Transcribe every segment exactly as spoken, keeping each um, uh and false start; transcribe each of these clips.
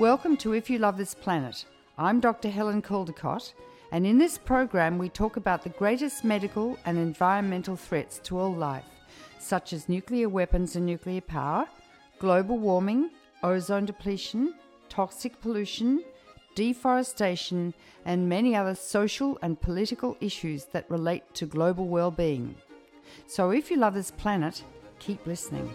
Welcome to If You Love This Planet. I'm Doctor Helen Caldicott, and in this program we talk about the greatest medical and environmental threats to all life, such as nuclear weapons and nuclear power, global warming, ozone depletion, toxic pollution, deforestation, and many other social and political issues that relate to global well-being. So if you love this planet, keep listening.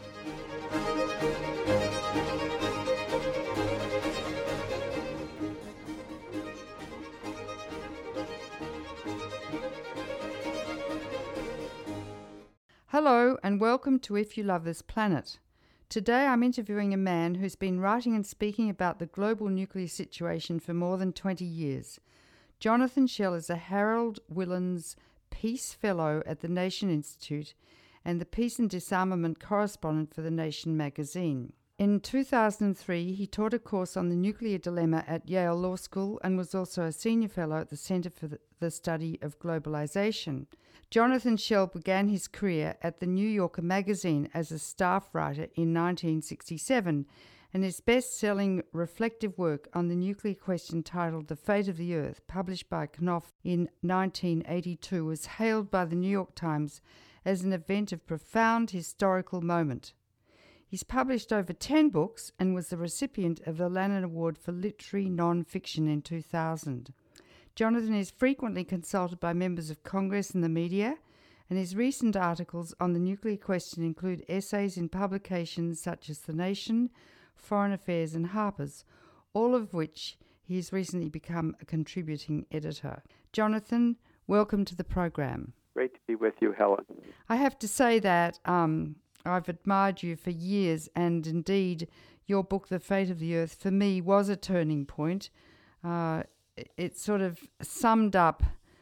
Hello and welcome to If You Love This Planet. Today I'm interviewing a man who's been writing and speaking about the global nuclear situation for more than twenty years. Jonathan Schell is a Harold Williams Peace Fellow at the Nation Institute and the Peace and Disarmament Correspondent for the Nation magazine. In two thousand three, he taught a course on the nuclear dilemma at Yale Law School and was also a senior fellow at the Center for the Study of Globalization. Jonathan Schell began his career at the New Yorker magazine as a staff writer in nineteen sixty-seven, and his best-selling reflective work on the nuclear question titled The Fate of the Earth, published by Knopf in nineteen eighty-two, was hailed by the New York Times as an event of profound historical moment. He's published over ten books and was the recipient of the Lannan Award for Literary Non-Fiction in two thousand. Jonathan is frequently consulted by members of Congress and the media, and his recent articles on the nuclear question include essays in publications such as The Nation, Foreign Affairs and Harper's, all of which he has recently become a contributing editor. Jonathan, welcome to the program. Great to be with you, Helen. I have to say that um, I've admired you for years, and indeed your book, The Fate of the Earth, for me was a turning point. Uh, it sort of summed up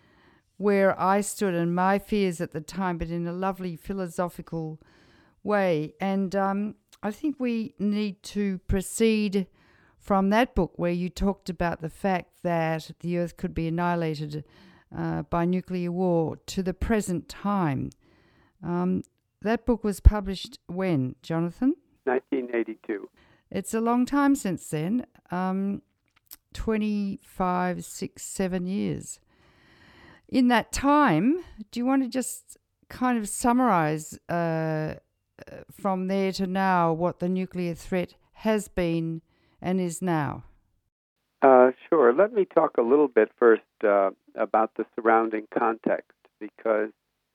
where I stood and my fears at the time, but in a lovely philosophical way. And um, I think we need to proceed from that book where you talked about the fact that the Earth could be annihilated uh, by nuclear war to the present time. Um, that book was published when, Jonathan? nineteen eighty-two. It's a long time since then. Um, twenty-five, six, seven years. In that time, do you want to just kind of summarize uh, from there to now what the nuclear threat has been and is now? Uh, sure. Let me talk a little bit first uh, about the surrounding context, because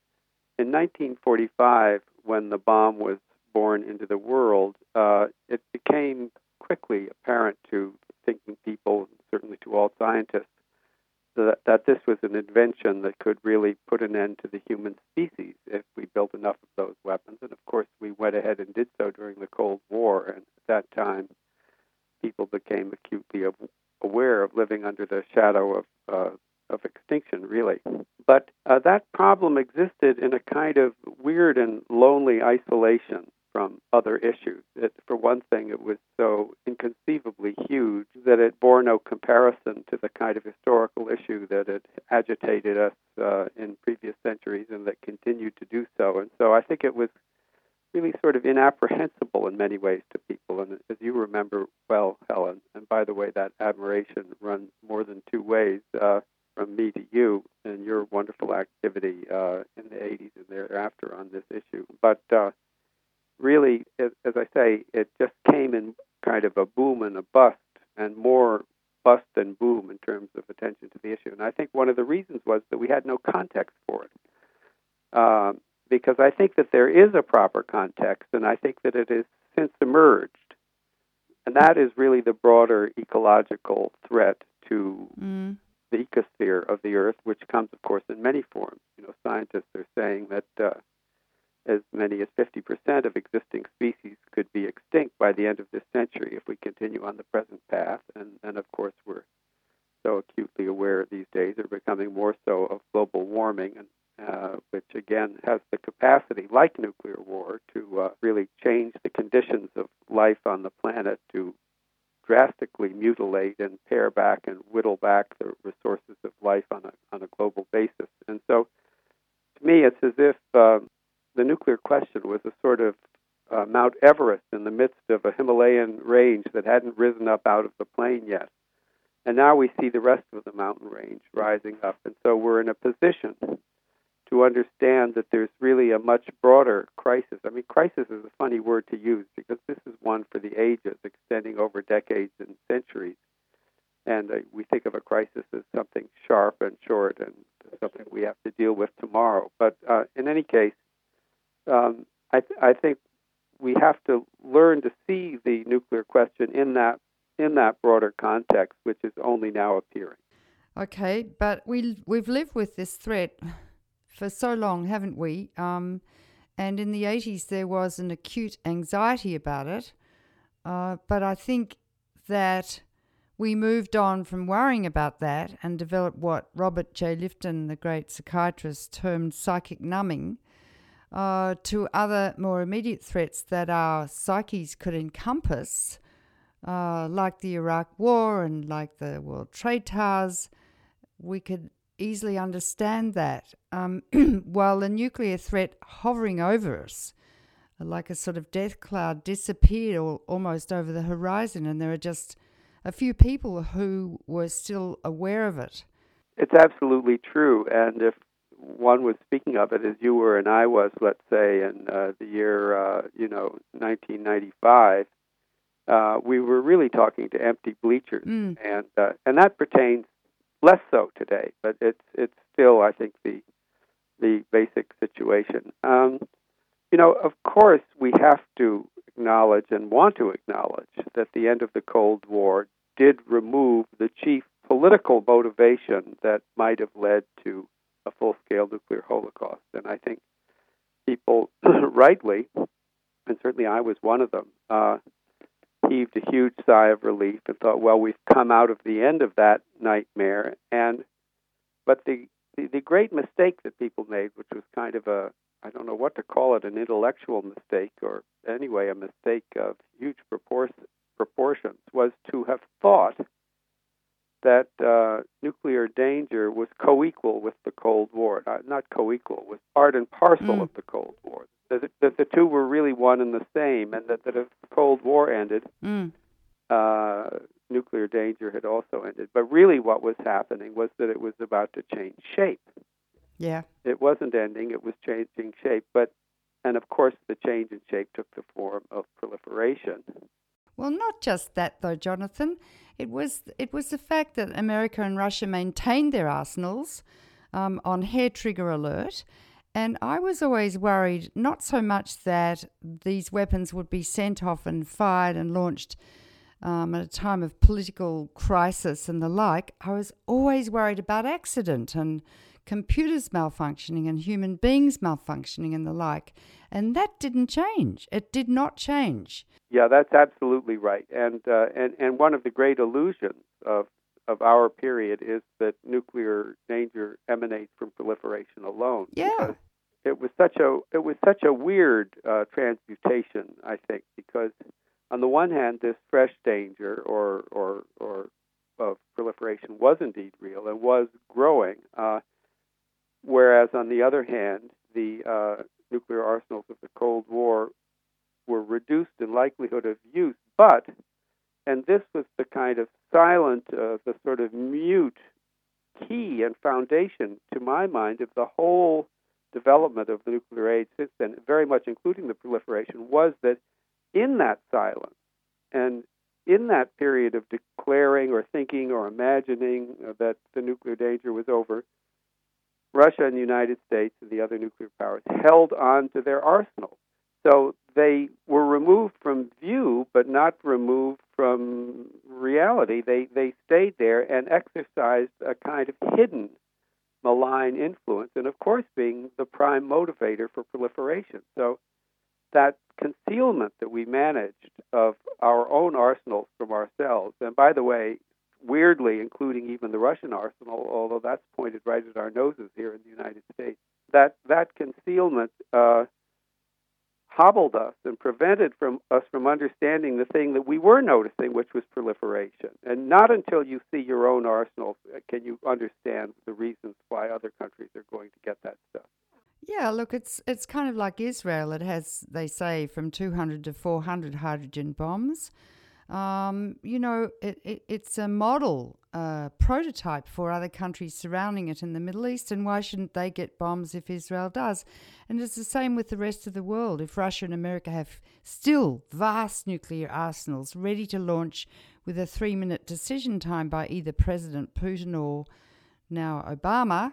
in nineteen forty-five, when the bomb was born into the world, uh, it became quickly apparent to thinking people, certainly to all scientists, that, that this was an invention that could really put an end to the human species if we built enough of those weapons. And of course, we went ahead and did so during the Cold War. And at that time, people became acutely aware of living under the shadow of uh, of extinction, really. But uh, that problem existed in a kind of weird and lonely isolation from other issues. It, for one thing, it was so inconceivably huge that it bore no comparison to the kind of historical issue that had agitated us uh, in previous centuries and that continued to do so. And so I think it was really sort of inapprehensible in many ways to people. And as you remember well, Helen, and by the way, that admiration runs more than two ways, uh, from me to you and your wonderful activity uh, in the eighties and thereafter on this issue. But uh, really, as, as I say, it just came in kind of a boom and a bust, and more bust than boom in terms of attention to the issue. And I think one of the reasons was that we had no context for it. Um, because I think that there is a proper context, and I think that it has since emerged. And that is really the broader ecological threat to mm. the ecosphere of the Earth, which comes, of course, in many forms. You know, scientists are saying that uh, as many as fifty percent of existing species could be extinct by the end of this century if we continue on the present path. And, and of course, we're so acutely aware these days, are becoming more so, of global warming, and uh, which, again, has the capacity, like nuclear war, to uh, really change the conditions of life on the planet, to drastically mutilate and pare back and whittle back the resources of life on a on a global basis. And so, to me, it's as if uh, the nuclear question was a sort of uh, Mount Everest in the midst of a Himalayan range that hadn't risen up out of the plain yet. And now we see the rest of the mountain range rising up. And so we're in a position to understand that there's really a much broader crisis. I mean, crisis is a funny word to use because this is one for the ages, extending over decades and centuries. And uh, we think of a crisis as something sharp and short and something we have to deal with tomorrow. But uh, in any case, um, I, th- I think we have to learn to see the nuclear question in that in that broader context, which is only now appearing. Okay, but we we've lived with this threat for so long, haven't we? Um, and in the eighties, there was an acute anxiety about it. Uh, but I think that we moved on from worrying about that and developed what Robert J. Lifton, the great psychiatrist, termed psychic numbing, uh, to other more immediate threats that our psyches could encompass, uh, like the Iraq War and like the World Trade Towers. We could easily understand that, um, while the nuclear threat hovering over us, like a sort of death cloud, disappeared all, almost over the horizon, and there are just a few people who were still aware of it. It's absolutely true, and if one was speaking of it as you were and I was, let's say, in uh, the year, uh, you know, nineteen ninety-five, uh, we were really talking to empty bleachers, Mm. and uh, and that pertains less so today, but it's it's still, I think, the the basic situation. Um, you know, of course, we have to acknowledge and want to acknowledge that the end of the Cold War did remove the chief political motivation that might have led to a full-scale nuclear holocaust. And I think people rightly, and certainly I was one of them, uh, heaved a huge sigh of relief and thought, well, we've come out of the end of that nightmare. And but the, the, the great mistake that people made, which was kind of a, I don't know what to call it, an intellectual mistake, or anyway, a mistake of huge propor- proportions, was to have thought that uh, nuclear danger was co-equal with the Cold War. Uh, not co-equal, was part and parcel Mm. of the Cold War. That, that the two were really one and the same, and that, that if the Cold War ended, Mm. uh, nuclear danger had also ended. But really what was happening was that it was about to change shape. Yeah. It wasn't ending, it was changing shape. But, and of course, the change in shape took the form of proliferation. Well, not just that, though, Jonathan. It was it was the fact that America and Russia maintained their arsenals um, on hair-trigger alert. And I was always worried not so much that these weapons would be sent off and fired and launched um, at a time of political crisis and the like. I was always worried about accident and computers malfunctioning and human beings malfunctioning and the like. And that didn't change. It did not change. Yeah, that's absolutely right. And uh, and and one of the great illusions of of our period is that nuclear danger emanates from proliferation alone. Yeah. Because it was such a it was such a weird uh, transmutation, I think, because on the one hand, this fresh danger or or or of proliferation was indeed real and was growing, uh, whereas on the other hand, the uh, nuclear arsenals of the Cold War were reduced in likelihood of use, but, and this was the kind of silent, uh, the sort of mute key and foundation, to my mind, of the whole development of the nuclear age since then, very much including the proliferation, was that in that silence and in that period of declaring or thinking or imagining uh, that the nuclear danger was over, Russia and the United States and the other nuclear powers held on to their arsenals. So they were removed from view, but not removed from reality. They they stayed there and exercised a kind of hidden malign influence, and of course being the prime motivator for proliferation. So that concealment that we managed of our own arsenals from ourselves, and by the way, weirdly, including even the Russian arsenal, although that's pointed right at our noses here in the United States, that that concealment uh, hobbled us and prevented from us from understanding the thing that we were noticing, which was proliferation. And not until you see your own arsenals can you understand the reasons why other countries are going to get that stuff. Yeah, look, it's it's kind of like Israel. It has, they say, from two hundred to four hundred hydrogen bombs. Um, you know, it, it, it's a model, uh, prototype for other countries surrounding it in the Middle East, and why shouldn't they get bombs if Israel does? And it's the same with the rest of the world. If Russia and America have still vast nuclear arsenals ready to launch with a three-minute decision time by either President Putin or now Obama,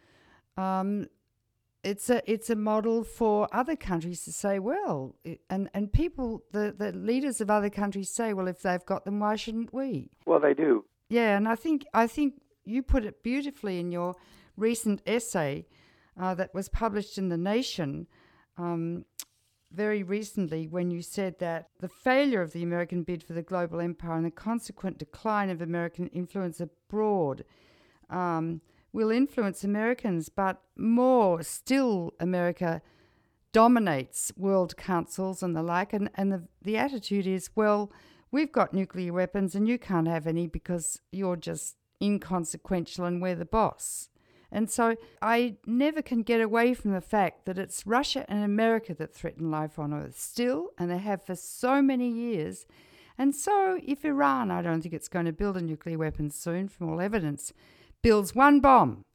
um, It's a it's a model for other countries to say, well, it, and and people, the, the leaders of other countries say, well, if they've got them, why shouldn't we? Well, they do. Yeah, and I think I think you put it beautifully in your recent essay uh, that was published in The Nation um, very recently, when you said that the failure of the American bid for the global empire and the consequent decline of American influence abroad Um, will influence Americans, but more still, America dominates world councils and the like, and, and the, the attitude is, well, we've got nuclear weapons and you can't have any because you're just inconsequential and we're the boss. And so I never can get away from the fact that it's Russia and America that threaten life on Earth still, and they have for so many years. And so if Iran, I don't think it's going to build a nuclear weapon soon from all evidence, builds one bomb,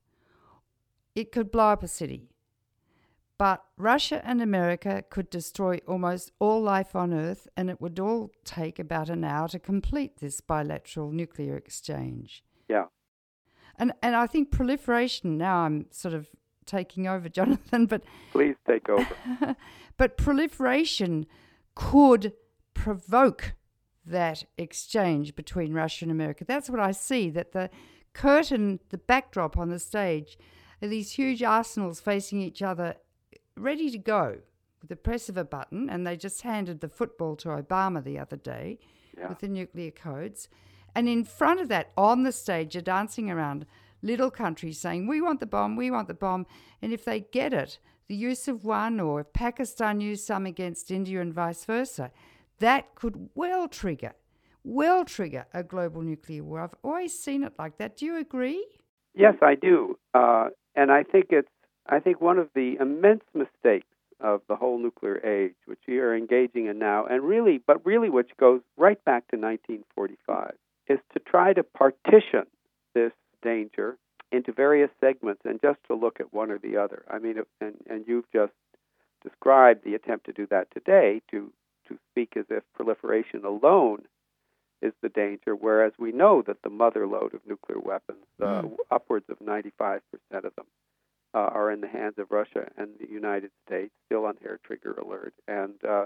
it could blow up a city. But Russia and America could destroy almost all life on Earth, and it would all take about an hour to complete this bilateral nuclear exchange. Yeah. And and I think proliferation, now I'm sort of taking over, Jonathan, but... Please take over. But proliferation could provoke that exchange between Russia and America. That's what I see, that the curtain, the backdrop on the stage, are these huge arsenals facing each other, ready to go with the press of a button, and they just handed the football to Obama the other day yeah. with the nuclear codes. And in front of that, on the stage, are dancing around little countries saying, we want the bomb, we want the bomb. And if they get it, the use of one, or if Pakistan used some against India and vice versa, that could well trigger, well trigger a global nuclear war. I've always seen it like that. Do you agree? Yes, I do. Uh, and I think it's, I think one of the immense mistakes of the whole nuclear age, which we are engaging in now, and really, but really which goes right back to nineteen forty-five, is to try to partition this danger into various segments and just to look at one or the other. I mean, and, and you've just described the attempt to do that today, to, to speak as if proliferation alone is the danger, whereas we know that the mother lode of nuclear weapons, uh, mm. upwards of ninety-five percent of them, uh, are in the hands of Russia and the United States, still on hair trigger alert, and uh,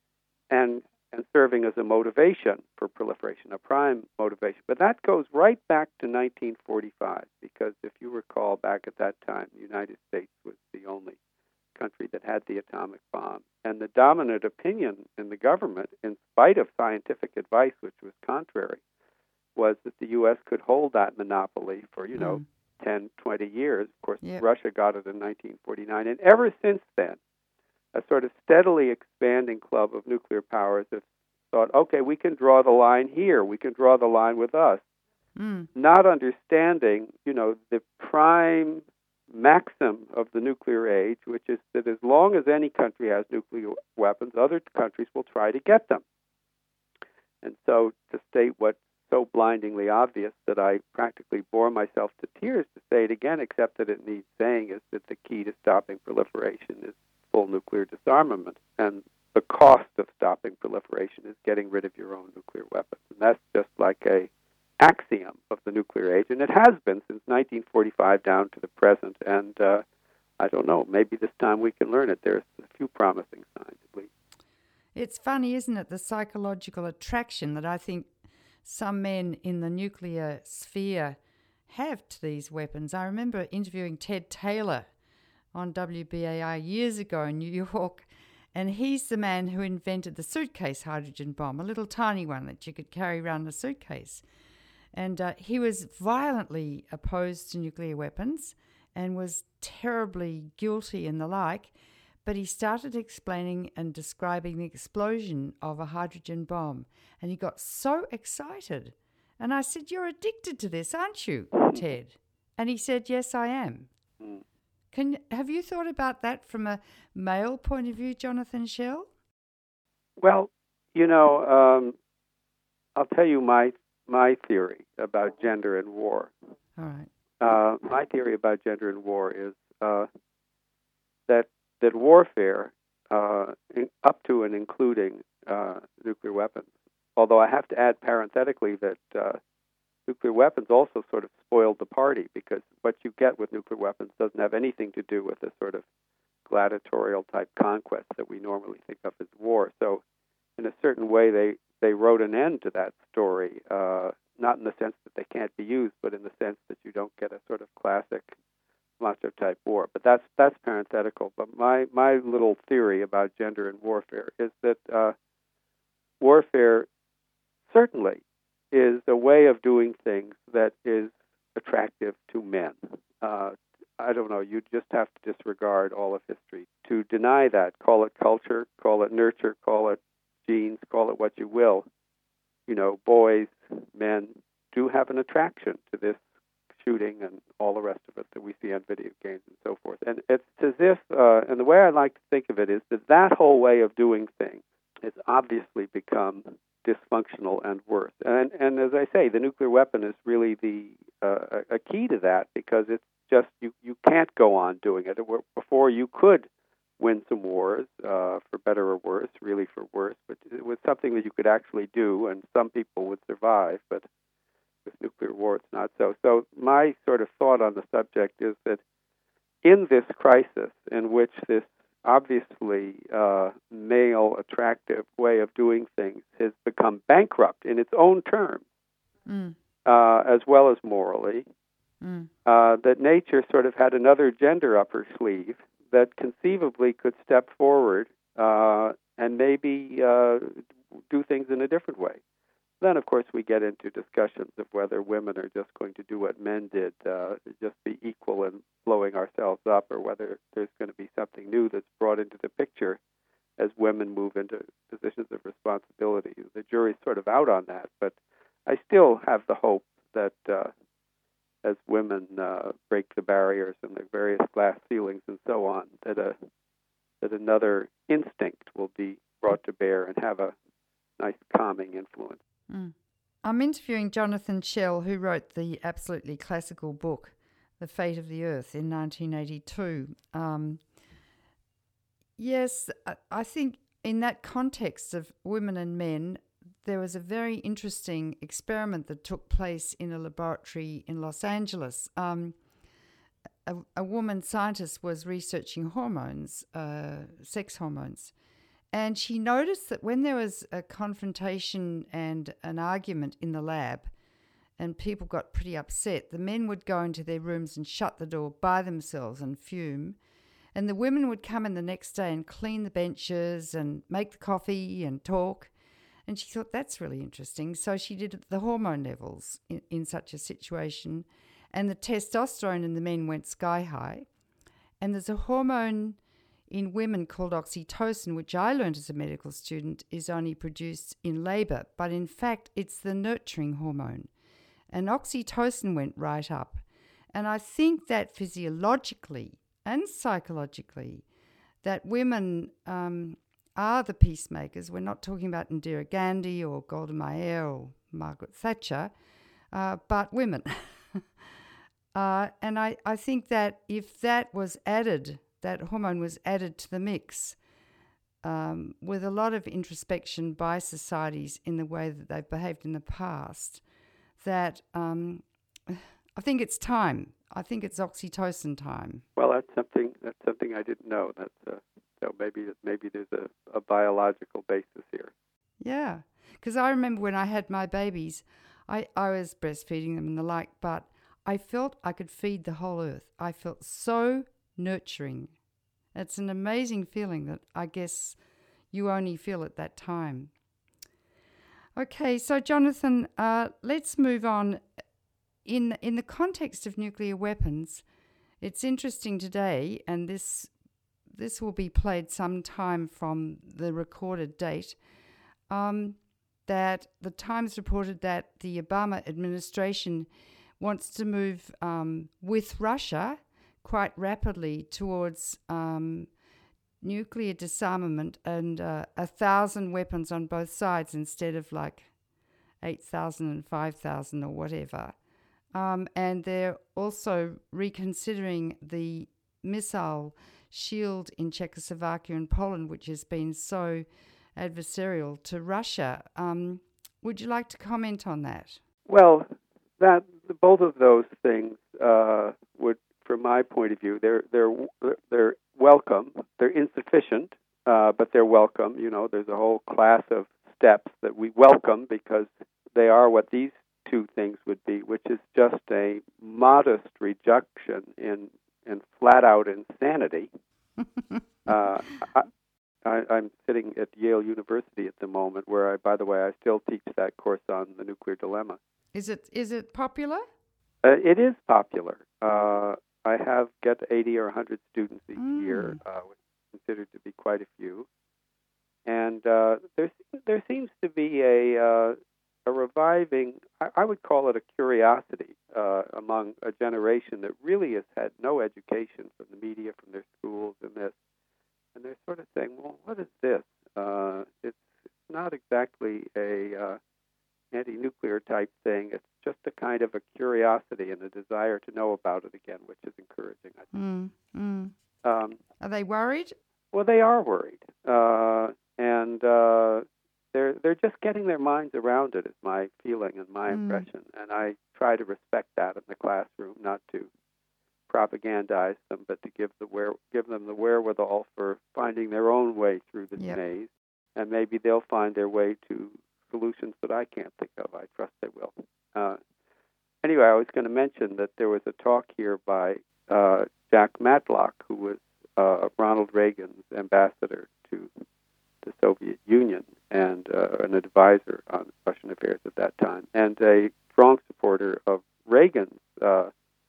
and and serving as a motivation for proliferation, a prime motivation. But that goes right back to nineteen forty-five, because if you recall, back at that time, the United States was the only country that had the atomic bomb. And the dominant opinion in the government, in spite of scientific advice, which was contrary, was that the U S could hold that monopoly for, you know, mm. ten, twenty years. Of course, yep. Russia got it in nineteen forty-nine. And ever since then, a sort of steadily expanding club of nuclear powers have thought, okay, we can draw the line here. We can draw the line with us. Mm. Not understanding, you know, the prime maxim of the nuclear age, which is that as long as any country has nuclear weapons, other countries will try to get them. And so to state what's so blindingly obvious that I practically bore myself to tears to say it again, except that it needs saying, is that the key to stopping proliferation is full nuclear disarmament. And the cost of stopping proliferation is getting rid of your own nuclear weapons. And that's just like a axiom of the nuclear age, and it has been since nineteen forty-five down to the present. And uh, I don't know, maybe this time we can learn it. There's a few promising signs, at least. It's funny, isn't it, the psychological attraction that I think some men in the nuclear sphere have to these weapons. I remember interviewing Ted Taylor on W B A I years ago in New York, and he's the man who invented the suitcase hydrogen bomb, a little tiny one that you could carry around in a suitcase. And uh, he was violently opposed to nuclear weapons and was terribly guilty and the like. But he started explaining and describing the explosion of a hydrogen bomb. And he got so excited. And I said, you're addicted to this, aren't you, Ted? And he said, yes, I am. Can have you thought about that from a male point of view, Jonathan Schell? Well, you know, um, I'll tell you my my theory about gender and war. All right. Uh, my theory about gender and war is uh, that that warfare, uh, in, up to and including uh, nuclear weapons. Although I have to add parenthetically that uh, nuclear weapons also sort of spoiled the party, because what you get with nuclear weapons doesn't have anything to do with the sort of gladiatorial type conquest that we normally think of as war. So, in a certain way, they they wrote an end to that story. Uh, not in the sense that they can't be used, but in the sense that you don't get a sort of classic macho type war. But that's that's parenthetical. But my my little theory about gender and warfare is that uh, warfare certainly is a way of doing things that is attractive to men. Uh, I don't know, you just have to disregard all of history to deny that. Call it culture, call it nurture, call it genes, call it what you will. You know, boys, men do have an attraction to this shooting and all the rest of it that we see on video games and so forth. And it's as if, uh, and the way I like to think of it is that that whole way of doing things has obviously become dysfunctional and worse. And and as I say, the nuclear weapon is really the uh, a key to that, because it's just you, you can't go on doing it. Before you could win some wars, uh, for better or worse, really for worse, but it was something that you could actually do, and some people would survive, but with nuclear war it's not so. So my sort of thought on the subject is that in this crisis, in which this obviously uh, male attractive way of doing things has become bankrupt in its own terms, mm. uh, as well as morally, mm. uh, that nature sort of had another gender up her sleeve that conceivably could step forward uh, and maybe uh, do things in a different way. Then, of course, we get into discussions of whether women are just going to do what men did, uh, just be equal in blowing ourselves up, or whether there's going to be something new that's brought into the picture as women move into positions of responsibility. The jury's sort of out on that, but I still have the hope that uh, as women uh, break the barriers and the various glass ceilings and so on, that a that another instinct will be brought to bear and have a nice calming influence. Mm. I'm interviewing Jonathan Schell, who wrote the absolutely classical book, The Fate of the Earth, in nineteen eighty-two. Um, yes, I think in that context of women and men, there was a very interesting experiment that took place in a laboratory in Los Angeles. Um, a, a woman scientist was researching hormones, uh, sex hormones, and she noticed that when there was a confrontation and an argument in the lab and people got pretty upset, the men would go into their rooms and shut the door by themselves and fume. And the women would come in the next day and clean the benches and make the coffee and talk. And she thought, that's really interesting. So she did the hormone levels in, in such a situation. And the testosterone in the men went sky high. And there's a hormone in women called oxytocin, which I learned as a medical student is only produced in labour, but in fact it's the nurturing hormone. And oxytocin went right up. And I think that physiologically and psychologically, that women um, are the peacemakers. We're not talking about Indira Gandhi or Golda Meir or Margaret Thatcher, uh, but women. uh, and I, I think that if that was added, that hormone was added to the mix um, with a lot of introspection by societies in the way that they've behaved in the past, that um, I think it's time. I think it's oxytocin time. Well, that's something that's something I didn't know. That's uh, so maybe maybe there's a, a biological basis here. Yeah, because I remember when I had my babies, I, I was breastfeeding them and the like, but I felt I could feed the whole earth. I felt so nurturing. It's an amazing feeling that I guess you only feel at that time. Okay, so Jonathan, uh, let's move on. In in the context of nuclear weapons, it's interesting today, and this this will be played sometime from the recorded date, um, that the Times reported that the Obama administration wants to move um, with Russia quite rapidly towards um, nuclear disarmament and uh, a thousand weapons on both sides instead of like eight thousand and five thousand or whatever. Um, and they're also reconsidering the missile shield in Czechoslovakia and Poland, which has been so adversarial to Russia. Um, would you like to comment on that? Well, that both of those things uh, would, from my point of view, they're they're they're welcome. They're insufficient, uh, but they're welcome. You know, there's a whole class of steps that we welcome because they are what these two things would be, which is just a modest reduction in in flat out insanity. uh, I, I, I'm sitting at Yale University at the moment, where I, by the way, I still teach that course on the nuclear dilemma. Is it is it popular? Uh, it is popular. Uh, I have get eighty or one hundred students each Mm. year, uh, which is considered to be quite a few. And uh, there there seems to be a uh, a reviving, I, I would call it a curiosity uh, among a generation that really has had no education from the media, from their schools, and this. And they're sort of saying, well, what is this? Uh, it's, it's not exactly a uh, anti-nuclear type thing. It's just a kind of a curiosity and a desire to know about it again, which is encouraging, I think. Mm, mm. Um, Are they worried? well, they are worried. Uh, and uh, they're they're just getting their minds around it, is my feeling and my Mm. impression. And I try to respect that in the classroom, not to propagandize them, but to give the where give them the wherewithal for finding their own way through this Yep. maze, and maybe they'll find their way to solutions that I can't think of. I trust they will. Uh, anyway, I was going to mention that there was a talk here by uh, Jack Matlock, who was uh, Ronald Reagan's ambassador to the Soviet Union and uh, an advisor on Russian affairs at that time, and a strong supporter of Reagan's uh,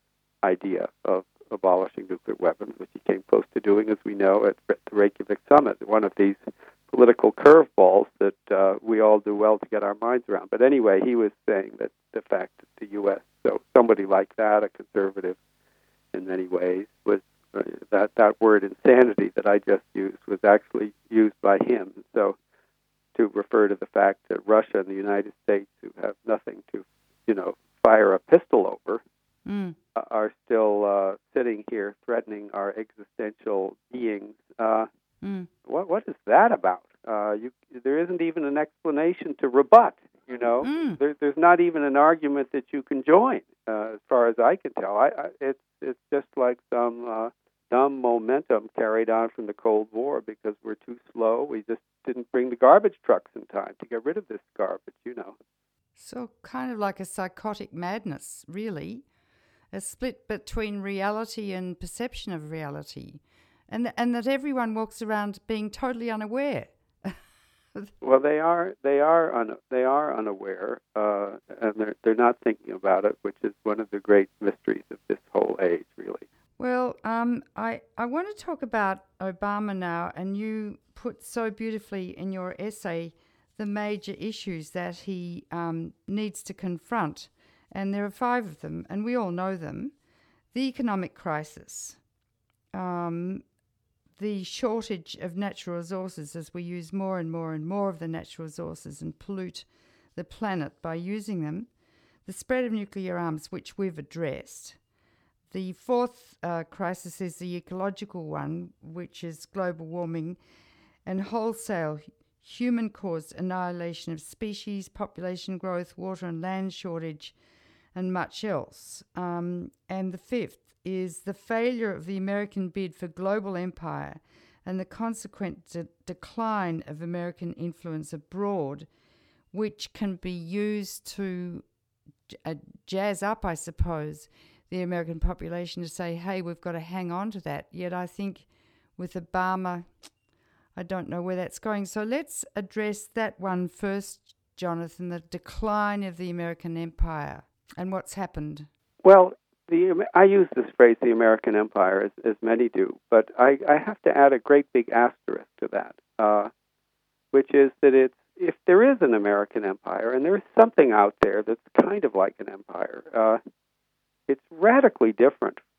idea of abolishing nuclear weapons, which he came close to doing, as we know, at the Reykjavik summit, one of these political curveballs that uh, we all do well to get our minds around. But anyway, he was saying that the fact that the U S, so somebody like that, a conservative in many ways, was uh, that, that word insanity that I just used was actually used by him. So to refer to the fact that Russia and the United States, who have nothing to, you know, fire a pistol over, Mm. uh, are still uh, sitting here threatening our existential beings. Uh, Mm. what what is that about? Uh, you, there isn't even an explanation to rebut. You know, Mm. there, there's not even an argument that you can join, uh, as far as I can tell. I, I, it's it's just like some uh, dumb momentum carried on from the Cold War because we're too slow. We just didn't bring the garbage trucks in time to get rid of this garbage. You know. So kind of like a psychotic madness, really. A split between reality and perception of reality, and and that everyone walks around being totally unaware. Well, they are they are un, they are unaware, uh, and they're they're not thinking about it, which is one of the great mysteries of this whole age, really. Well, um, I I want to talk about Obama now, and you put so beautifully in your essay the major issues that he um, needs to confront. And there are five of them, and we all know them. The economic crisis, um, the shortage of natural resources as we use more and more and more of the natural resources and pollute the planet by using them, the spread of nuclear arms, which we've addressed. The fourth uh, crisis is the ecological one, which is global warming and wholesale human-caused annihilation of species, population growth, water and land shortage, and much else. Um, and the fifth is the failure of the American bid for global empire and the consequent de- decline of American influence abroad, which can be used to j- uh, jazz up, I suppose, the American population to say, hey, we've got to hang on to that. Yet I think with Obama, I don't know where that's going. So let's address that one first, Jonathan, the decline of the American empire. And what's happened? Well, the I use this phrase, the American empire, as, as many do, but I, I have to add a great big asterisk to that, uh, which is that it's if there is an American empire, and there is something out there that's kind of like an empire, uh, it's radically different.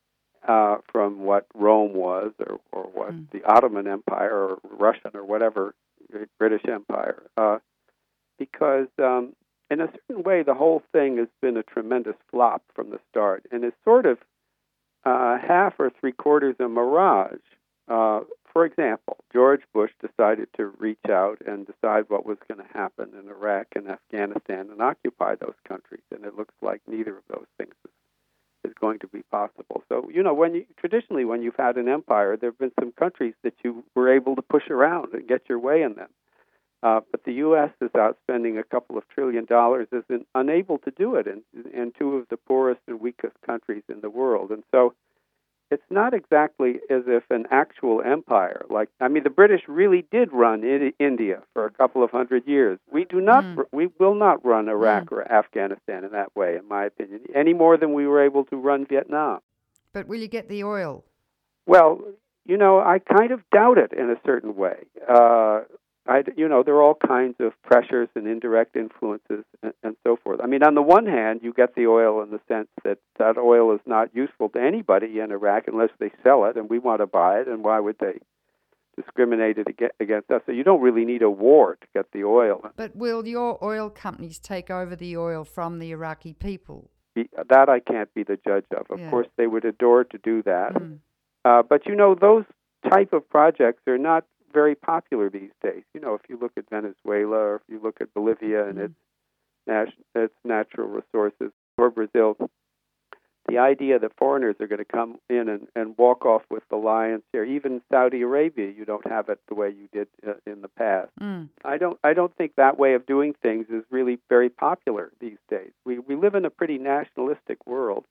uh, from what Rome was, or, or what mm. the Ottoman Empire, or Russian, or whatever, British Empire, uh, because um, in a certain way, the whole thing has been a tremendous flop from the start, and is sort of uh, half or three quarters a mirage. Uh, for example, George Bush decided to reach out and decide what was going to happen in Iraq and Afghanistan and occupy those countries, and it looks like neither of those things is, is going to be possible. So, you know, when you, traditionally when you've had an empire, there have been some countries that you were able to push around and get your way in them. Uh, but the U S is out spending a couple of trillion dollars, is in, unable to do it in, in two of the poorest and weakest countries in the world. And so it's not exactly as if an actual empire, like, I mean, the British really did run in India for a couple of hundred years. We do not, mm. we will not run Iraq mm. or Afghanistan in that way, in my opinion, any more than we were able to run Vietnam. But will you get the oil? Well, you know, I kind of doubt it in a certain way. Uh, I, you know, there are all kinds of pressures and indirect influences and, and so forth. I mean, on the one hand, you get the oil in the sense that that oil is not useful to anybody in Iraq unless they sell it, and we want to buy it, and why would they discriminate it against us? So you don't really need a war to get the oil. But will your oil companies take over the oil from the Iraqi people? That I can't be the judge of. Of yeah. course, they would adore to do that. Mm. Uh, but, you know, those type of projects are not very popular these days. You know, if you look at Venezuela, or if you look at Bolivia and mm. its, nat- its natural resources, or Brazil, the idea that foreigners are going to come in and, and walk off with the lion's share, even Saudi Arabia, you don't have it the way you did uh, in the past. Mm. I don't. I don't think that way of doing things is really very popular these days. We we live in a pretty nationalistic world,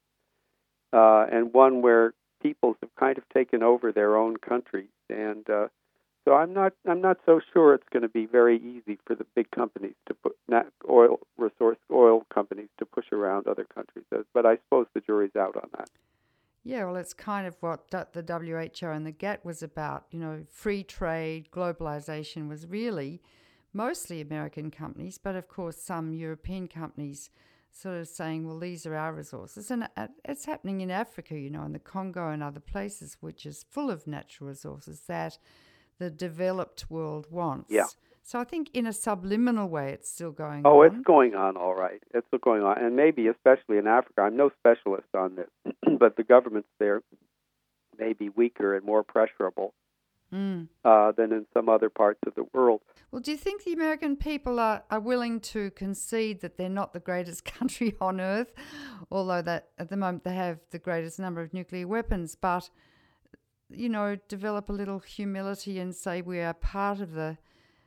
uh, and one where peoples have kind of taken over their own countries, and uh, So I'm not I'm not so sure it's going to be very easy for the big companies to put nat- oil resource oil companies to push around other countries. But I suppose the jury's out on that. Yeah, well, it's kind of what the W H O and the G A T was about. You know, free trade, globalization was really mostly American companies, but of course some European companies sort of saying, well, these are our resources. And it's happening in Africa, you know, in the Congo and other places, which is full of natural resources that the developed world wants. Yeah. So I think in a subliminal way it's still going oh, on. Oh, it's going on all right. It's still going on. And maybe especially in Africa. I'm no specialist on this, but the governments there may be weaker and more pressurable mm. uh, than in some other parts of the world. Well, do you think the American people are, are willing to concede that they're not the greatest country on earth, although that at the moment they have the greatest number of nuclear weapons, but, you know, develop a little humility and say we are part of the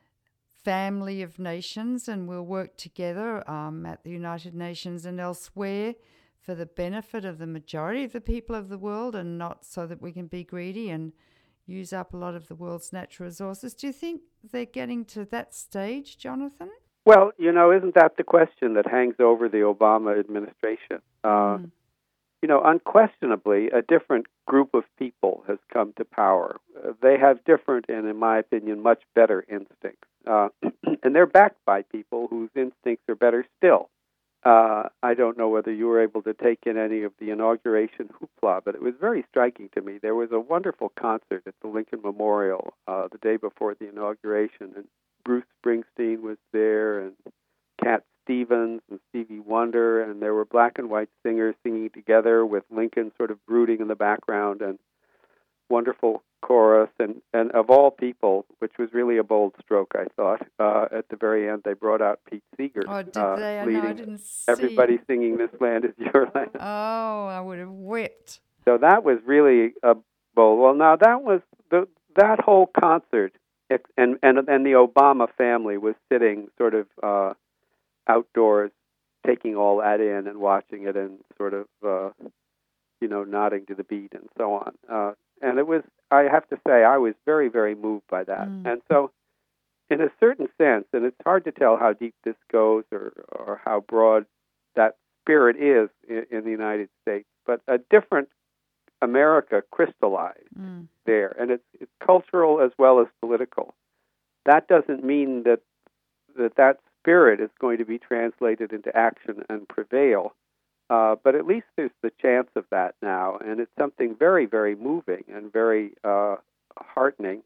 family of nations and we'll work together um, at the United Nations and elsewhere for the benefit of the majority of the people of the world and not so that we can be greedy and use up a lot of the world's natural resources. Do you think they're getting to that stage, Jonathan? Well, you know, isn't that the question that hangs over the Obama administration? Uh, mm. You know, unquestionably, a different group of people has come to power. Uh, they have different and, in my opinion, much better instincts. Uh, and they're backed by people whose instincts are better still. Uh, I don't know whether you were able to take in any of the inauguration hoopla, but it was very striking to me. There was a wonderful concert at the Lincoln Memorial uh, the day before the inauguration, and Bruce Springsteen was there, and Cat Stevens and Stevie Wonder, and there were black and white singers singing together with Lincoln sort of brooding in the background, and wonderful chorus, and, and of all people, which was really a bold stroke, I thought, uh, at the very end they brought out Pete Seeger. Oh, did uh, they? I leading know, I didn't see. Everybody singing This Land Is Your Land. Oh, I would have wept. So that was really a bold. Well, now that was, the that whole concert, it, and, and, and the Obama family was sitting sort of uh, outdoors, taking all that in and watching it and sort of, uh, you know, nodding to the beat and so on. Uh, and it was, I have to say, I was very, very moved by that. Mm. And so, in a certain sense, and it's hard to tell how deep this goes or, or how broad that spirit is in, in the United States, but a different America crystallized mm. there. And it's, it's cultural as well as political. That doesn't mean that that, that spirit is going to be translated into action and prevail Uh, but at least there's the chance of that now, and it's something very, very moving and very uh, heartening,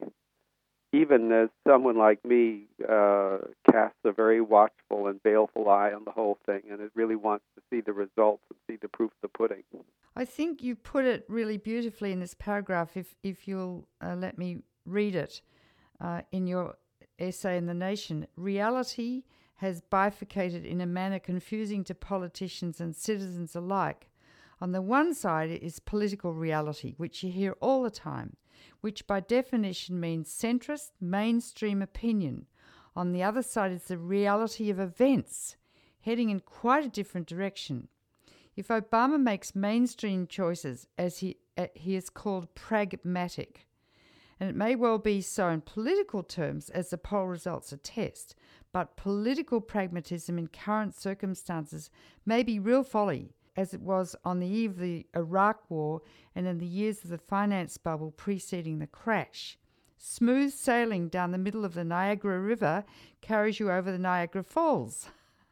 even as someone like me uh, casts a very watchful and baleful eye on the whole thing, and it really wants to see the results and see the proof of the pudding. I think you put it really beautifully in this paragraph, if, if you'll uh, let me read it uh, in your essay in The Nation. Reality has bifurcated in a manner confusing to politicians and citizens alike. On the one side is political reality, which you hear all the time, which by definition means centrist, mainstream opinion. On the other side is the reality of events, heading in quite a different direction. If Obama makes mainstream choices, as he, uh, he is called pragmatic, and it may well be so in political terms, as the poll results attest, but political pragmatism in current circumstances may be real folly, as it was on the eve of the Iraq War and in the years of the finance bubble preceding the crash. Smooth sailing down the middle of the Niagara River carries you over the Niagara Falls.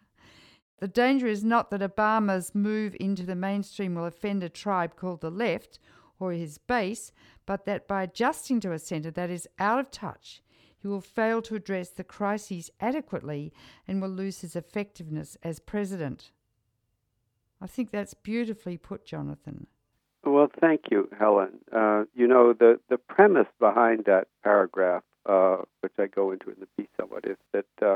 The danger is not that Obama's move into the mainstream will offend a tribe called the left or his base, but that by adjusting to a centre that is out of touch, he will fail to address the crises adequately and will lose his effectiveness as president. I think that's beautifully put, Jonathan. Well, thank you, Helen. Uh, you know, the, the premise behind that paragraph, uh, which I go into in the piece somewhat, is that uh,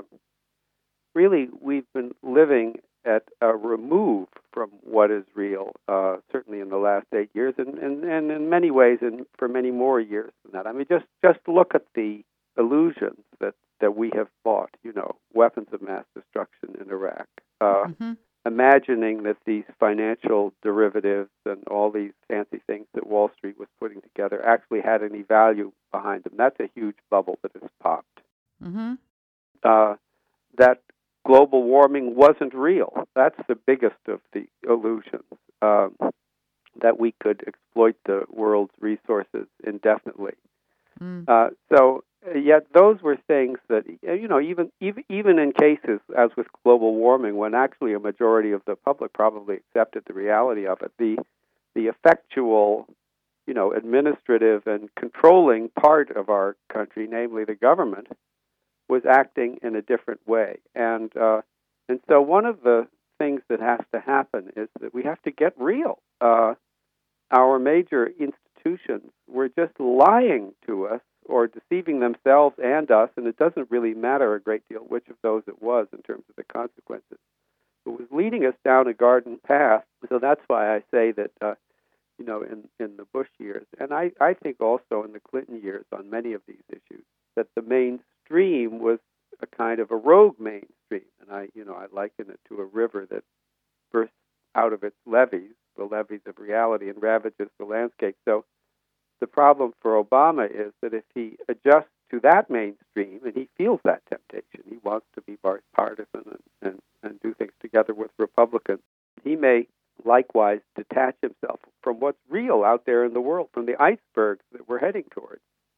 really we've been living at a remove from what is real, uh, certainly in the last eight years, and, and, and in many ways and for many more years than that. I mean, just, just look at the illusions that, that we have bought, you know, weapons of mass destruction in Iraq, uh, Mm-hmm. imagining that these financial derivatives and all these fancy things that Wall Street was putting together actually had any value behind them. That's a huge bubble that has popped. Mm-hmm. Uh, that global warming wasn't real. That's the biggest of the illusions, um, that we could exploit the world's resources indefinitely. Mm. Uh, so, yet those were things that, you know, even, even even in cases, as with global warming, when actually a majority of the public probably accepted the reality of it, the the effectual, you know, administrative and controlling part of our country, namely the government, was acting in a different way. And uh, and so one of the things that has to happen is that we have to get real. Uh, our major institutions were just lying to us or deceiving themselves and us, and it doesn't really matter a great deal which of those it was in terms of the consequences. It was leading us down a garden path, so that's why I say that, uh, you know, in, in the Bush years, and I, I think also in the Clinton years on many of these issues, that the mainstream was a kind of a rogue mainstream, and I, you know, I liken it to a river that bursts out of its levees, the levees of reality, and ravages the landscape. So the problem for Obama is that if he adjusts to that mainstream, and he feels that temptation, he wants to be bipartisan and, and, and do things together with Republicans, he may likewise detach himself from what's real out there in the world, from the icebergs that we're heading towards.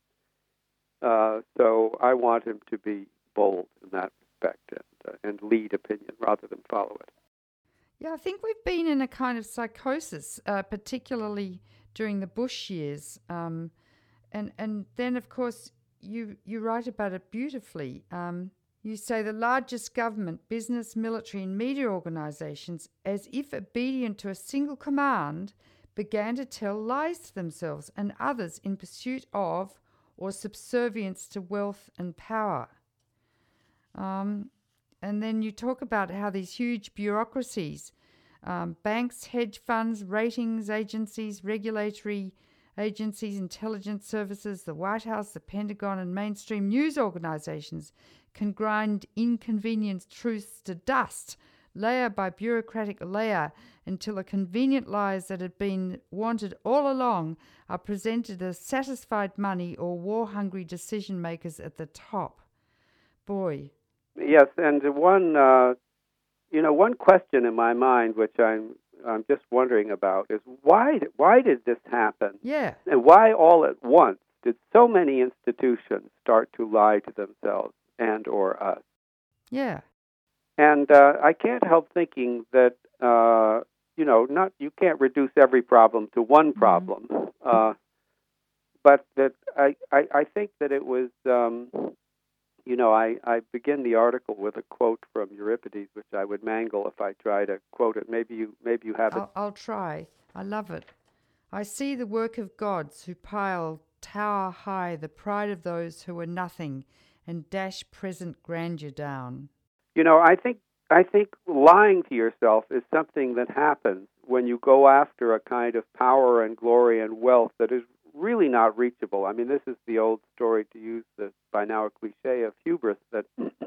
Uh, so I want him to be bold in that respect and, uh, and lead opinion rather than follow it. Yeah, I think we've been in a kind of psychosis, uh, particularly during the Bush years. Um, and, and then, of course, you, you write about it beautifully. Um, you say the largest government, business, military and media organisations, as if obedient to a single command, began to tell lies to themselves and others in pursuit of or subservience to wealth and power. Um, and then you talk about how these huge bureaucracies, um, banks, hedge funds, ratings agencies, regulatory agencies, intelligence services, the White House, the Pentagon, and mainstream news organizations can grind inconvenient truths to dust, layer by bureaucratic layer, until the convenient lies that had been wanted all along are presented as satisfied money or war-hungry decision-makers at the top. Boy. Yes, and one, uh, you know, one question in my mind, which I'm, I'm just wondering about, is why, why did this happen? Yeah. And why all at once did so many institutions start to lie to themselves and or us? Yeah. And uh, I can't help thinking that uh, you know, not you can't reduce every problem to one problem, mm-hmm. uh, but that I, I, I think that it was, um, you know, I, I begin the article with a quote from Euripides, which I would mangle if I try to quote it. Maybe you maybe you have I'll, it. I'll try. I love it. I see the work of gods who pile tower high the pride of those who are nothing and dash present grandeur down. You know, I think I think lying to yourself is something that happens when you go after a kind of power and glory and wealth that is really not reachable. I mean, this is the old story, to use the by now a cliche, of hubris, that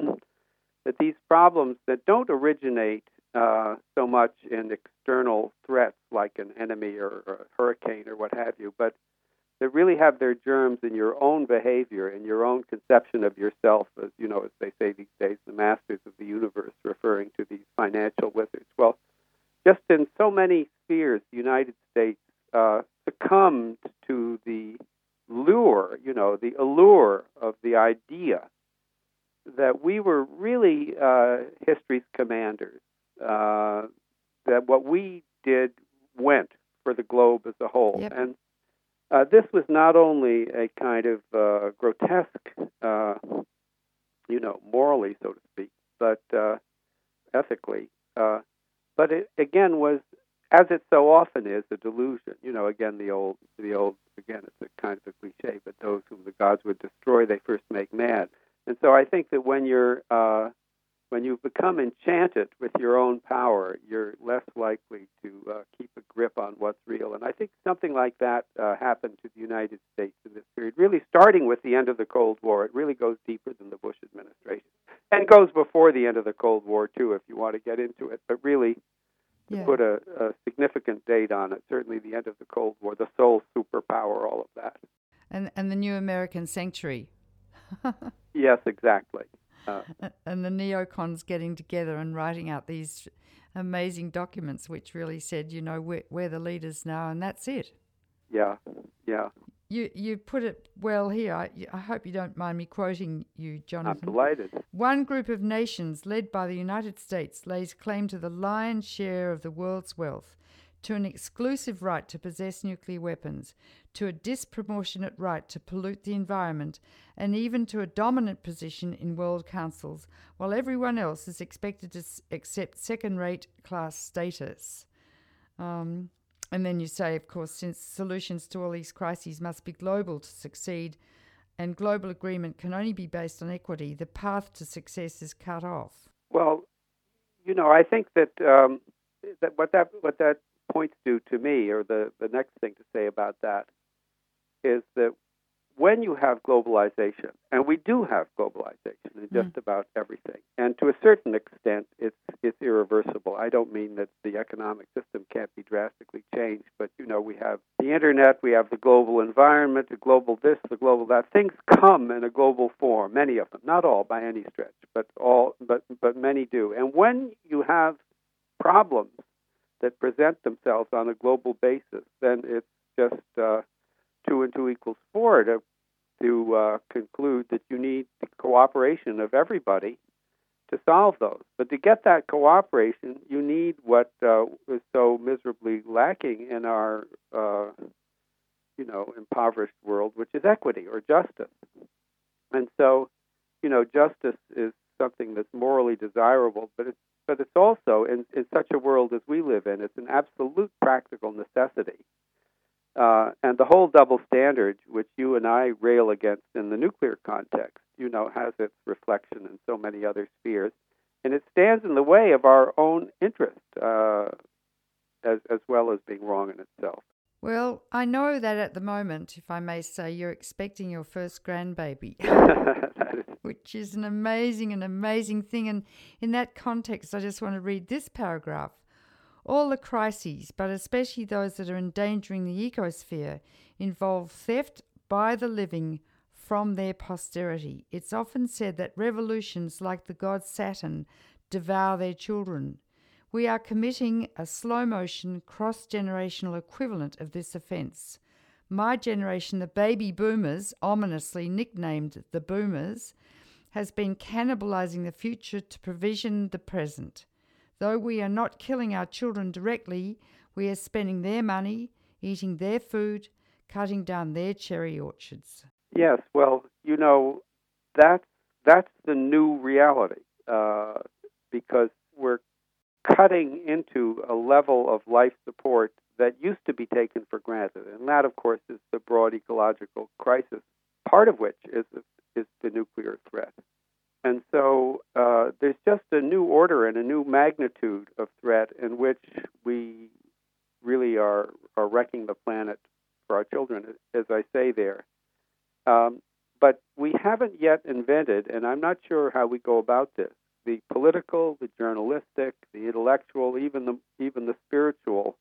that these problems that don't originate uh, so much in external threats like an enemy or, or a hurricane or what have you, but that really have their germs in your own behavior, in your own conception of yourself, as you know, as they say these days, the masters of the universe, referring to these financial wizards. Well, just in so many spheres, the United States uh, succumbed to the lure, you know, the allure of the idea that we were really uh, history's commanders, uh, that what we did went for the globe as a whole. Yep. And Uh, this was not only a kind of uh, grotesque, uh, you know, morally, so to speak, but uh, ethically, uh, but it again was, as it so often is, a delusion. You know, again, the old, the old, again, it's a kind of a cliche, but those whom the gods would destroy, they first make mad. And so I think that when you're, uh, when you've become enchanted with your own power, you're less likely to uh, keep a grip on what's real. And I think something like that uh, happened to the United States in this period, really starting with the end of the Cold War. It really goes deeper than the Bush administration, and goes before the end of the Cold War, too, if you want to get into it. But really, to Yeah. put a, a significant date on it, certainly the end of the Cold War, the sole superpower, all of that. And, and the new American sanctuary. Yes, exactly. Uh, and the neocons getting together and writing out these amazing documents which really said, you know, we're, we're the leaders now, and that's it. Yeah, yeah. You you put it well here. I, I hope you don't mind me quoting you, Jonathan. I'm delighted. One group of nations, led by the United States, lays claim to the lion's share of the world's wealth, to an exclusive right to possess nuclear weapons, to a disproportionate right to pollute the environment, and even to a dominant position in world councils, while everyone else is expected to s- accept second-rate class status. Um, and then you say, of course, since solutions to all these crises must be global to succeed, and global agreement can only be based on equity, the path to success is cut off. Well, you know, I think that um, that what that what that points to to me, or the, the next thing to say about that, is that when you have globalization, and we do have globalization in just mm. about everything, and to a certain extent it's it's irreversible. I don't mean that the economic system can't be drastically changed, but you know, we have the internet, we have the global environment, the global this, the global that. Things come in a global form, many of them, not all by any stretch, but all but but many do. And when you have problems that present themselves on a global basis, then it's just uh, two and two equals four to to uh, conclude that you need the cooperation of everybody to solve those. But to get that cooperation, you need what uh, is so miserably lacking in our, uh, you know, impoverished world, which is equity or justice. And so, you know, justice is something that's morally desirable, but it's but it's also, in, in such a world as we live in, it's an absolute practical necessity. Uh, and the whole double standard, which you and I rail against in the nuclear context, you know, has its reflection in so many other spheres. And it stands in the way of our own interest, uh, as, as well as being wrong in itself. Well, I know that at the moment, if I may say, you're expecting your first grandbaby, which is an amazing, an amazing thing. And in that context, I just want to read this paragraph. All the crises, but especially those that are endangering the ecosphere, involve theft by the living from their posterity. It's often said that revolutions like the god Saturn devour their children. We are committing a slow-motion, cross-generational equivalent of this offence. My generation, the baby boomers, ominously nicknamed the boomers, has been cannibalizing the future to provision the present. Though we are not killing our children directly, we are spending their money, eating their food, cutting down their cherry orchards. Yes, well, you know, that's, that's the new reality, uh, because we're cutting into a level of life support that used to be taken for granted. And that, of course, is the broad ecological crisis, part of which is the, is the nuclear threat. And so uh, there's just a new order and a new magnitude of threat in which we really are, are wrecking the planet for our children, as I say there. Um, but we haven't yet invented, and I'm not sure how we go about this, the political, the journalistic, the intellectual, even the even the spiritual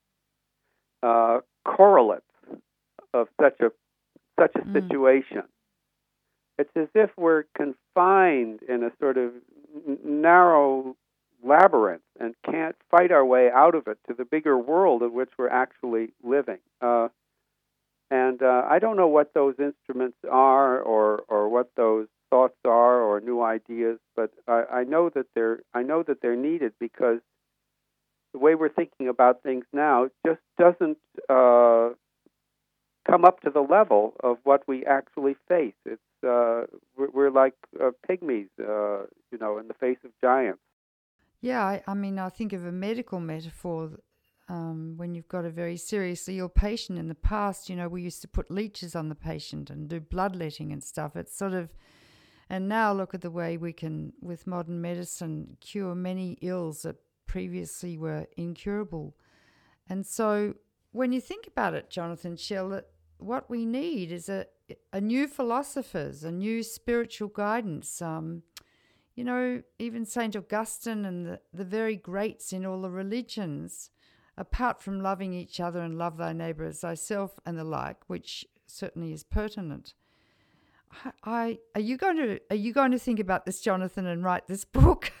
uh, correlates of such a such a mm. situation. It's as if we're confined in a sort of n- narrow labyrinth and can't fight our way out of it to the bigger world in which we're actually living. Uh, and uh, I don't know what those instruments are, or or what those thoughts are, or new ideas, but I, I know that they're I know that they're needed, because the way we're thinking about things now just doesn't uh, come up to the level of what we actually face. It's uh, we're, we're like uh, pygmies, uh, you know, in the face of giants. Yeah, I, I mean, I think of a medical metaphor. Um, when you've got a very seriously ill patient, in the past, you know, we used to put leeches on the patient and do bloodletting and stuff. It's sort of, and now look at the way we can, with modern medicine, cure many ills that previously were incurable. And so when you think about it, Jonathan Schell, what we need is a, a new philosophers, a new spiritual guidance. Um, you know, even Saint Augustine and the, the very greats in all the religions, apart from loving each other and love thy neighbour as thyself and the like, which certainly is pertinent. I, I are you going to are you going to think about this, Jonathan, and write this book?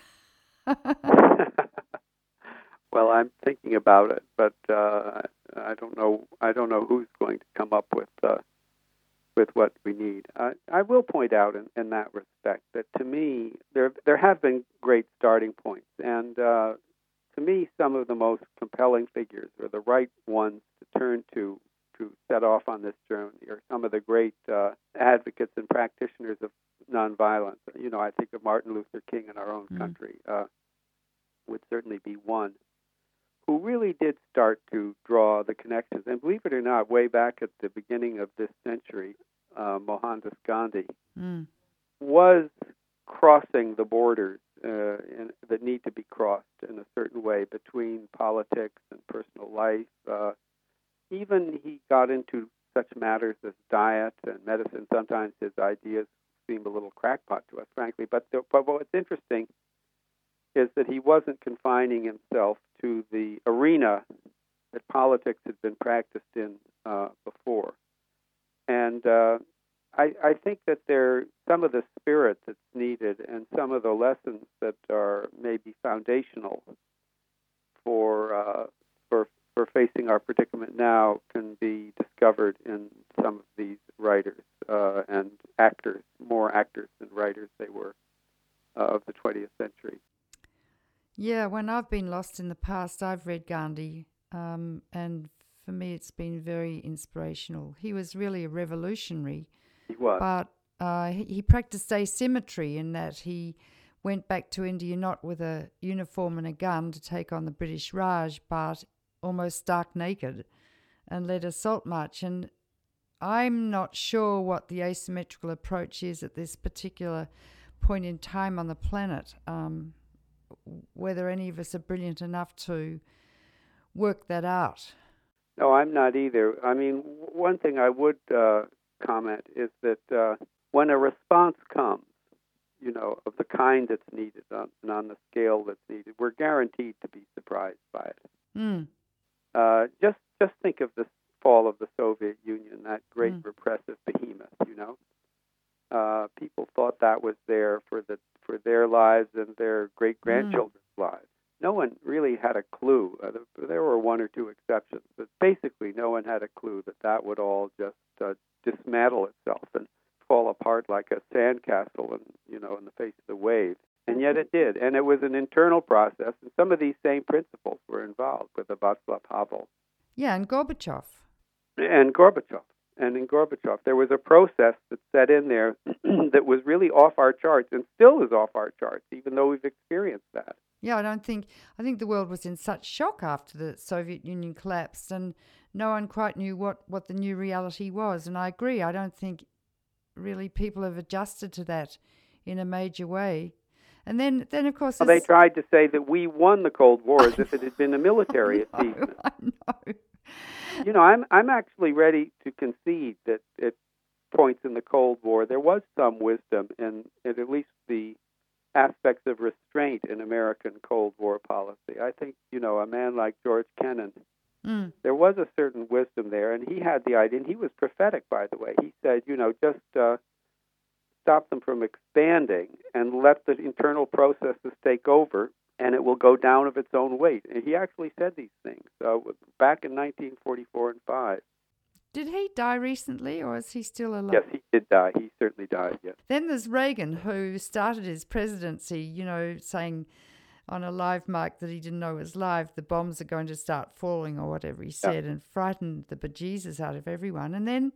Well, I'm thinking about it, but uh, I don't know. I don't know who's going to come up with uh, with what we need. I, I will point out in, in that respect that, to me, there there have been great starting points, and uh, to me, some of the most compelling figures, or the right ones to turn to to set off on this journey, are some of the great uh, advocates and practitioners of nonviolence. You know, I think of Martin Luther King in our own mm. country, uh, would certainly be one, who really did start to draw the connections. And believe it or not, way back at the beginning of this century, uh, Mohandas Gandhi mm. was crossing the borders uh, in, that need to be crossed in a certain way between politics and personal life. Uh, even he got into such matters as diet and medicine. Sometimes his ideas seem a little crackpot to us, frankly. But, the, but what's interesting is that he wasn't confining himself to the arena that politics had been practiced in uh, before. And uh, I, I think that there some of the spirit that's needed and some of the lessons that are maybe foundational for uh, for for facing our predicament now can be discovered in some of these writers uh, and actors, more actors than writers they were uh, of the twentieth century. Yeah, when I've been lost in the past, I've read Gandhi, um, and for me it's been very inspirational. He was really a revolutionary. He was. But uh, he, he practiced asymmetry in that he went back to India not with a uniform and a gun to take on the British Raj, but almost stark naked, and led a salt march. And I'm not sure what the asymmetrical approach is at this particular point in time on the planet. Um, whether any of us are brilliant enough to work that out. No, I'm not either. I mean, one thing I would uh, comment is that uh, when a response comes, you know, of the kind that's needed on, and on the scale that's needed, we're guaranteed to be surprised by it. Mm. Uh, just just think of the fall of the Soviet Union, that great mm. repressive behemoth, you know. Uh, people thought that was there for the for their lives and their great-grandchildren's mm. lives. No one really had a clue. Uh, there were one or two exceptions, but basically no one had a clue that that would all just uh, dismantle itself and fall apart like a sandcastle, and you know, in the face of the waves. And yet yet it did. And it was an internal process, and some of these same principles were involved with the Václav Havel. Yeah, and Gorbachev. And Gorbachev. And in Gorbachev, there was a process that set in there that was really off our charts and still is off our charts, even though we've experienced that. Yeah, I don't think, I think the world was in such shock after the Soviet Union collapsed, and no one quite knew what, what the new reality was. And I agree, I don't think really people have adjusted to that in a major way. And then, then of course... Well, they tried to say that we won the Cold War as if it had been a military I know, achievement. I know. You know, I'm I'm actually ready to concede that at points in the Cold War there was some wisdom in, in at least the aspects of restraint in American Cold War policy. I think, you know, a man like George Kennan, Mm. there was a certain wisdom there, and he had the idea, and he was prophetic, by the way. He said, you know, just uh, stop them from expanding and let the internal processes take over, and it will go down of its own weight. And he actually said these things uh, back in nineteen forty-four and five. Did he die recently, or is he still alive? Yes, he did die. He certainly died, yes. Then there's Reagan, who started his presidency, you know, saying on a live mic that he didn't know was live, the bombs are going to start falling or whatever he said, yeah. and frightened the bejesus out of everyone. And then,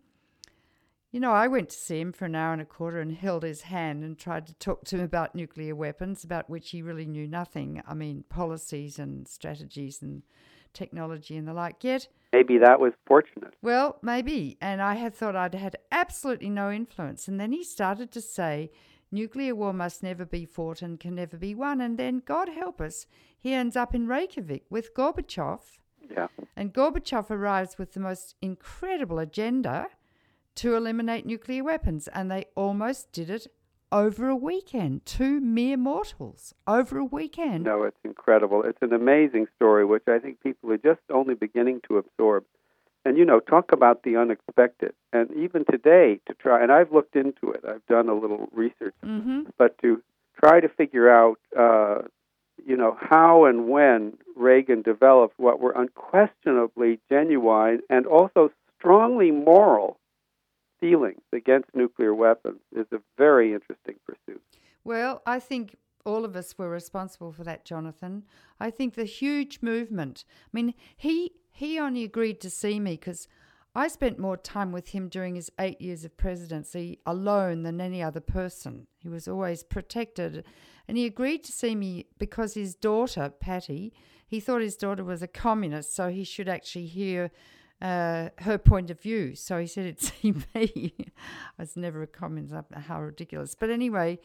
you know, I went to see him for an hour and a quarter and held his hand and tried to talk to him about nuclear weapons, about which he really knew nothing. I mean, policies and strategies and technology and the like. Yet, maybe that was fortunate. Well, maybe. And I had thought I'd had absolutely no influence. And then he started to say, nuclear war must never be fought and can never be won. And then, God help us, he ends up in Reykjavik with Gorbachev. Yeah. And Gorbachev arrives with the most incredible agenda to eliminate nuclear weapons. And they almost did it over a weekend. Two mere mortals over a weekend. No, it's incredible. It's an amazing story, which I think people are just only beginning to absorb. And, you know, talk about the unexpected. And even today, to try, and I've looked into it, I've done a little research, mm-hmm. but to try to figure out, uh, you know, how and when Reagan developed what were unquestionably genuine and also strongly moral feelings against nuclear weapons is a very interesting pursuit. Well, I think all of us were responsible for that, Jonathan. I think the huge movement, I mean, he... He only agreed to see me because I spent more time with him during his eight years of presidency alone than any other person. He was always protected. And he agreed to see me because his daughter, Patty, he thought his daughter was a communist, so he should actually hear uh, her point of view. So he said he'd see me. I was never a communist. How ridiculous. But anyway,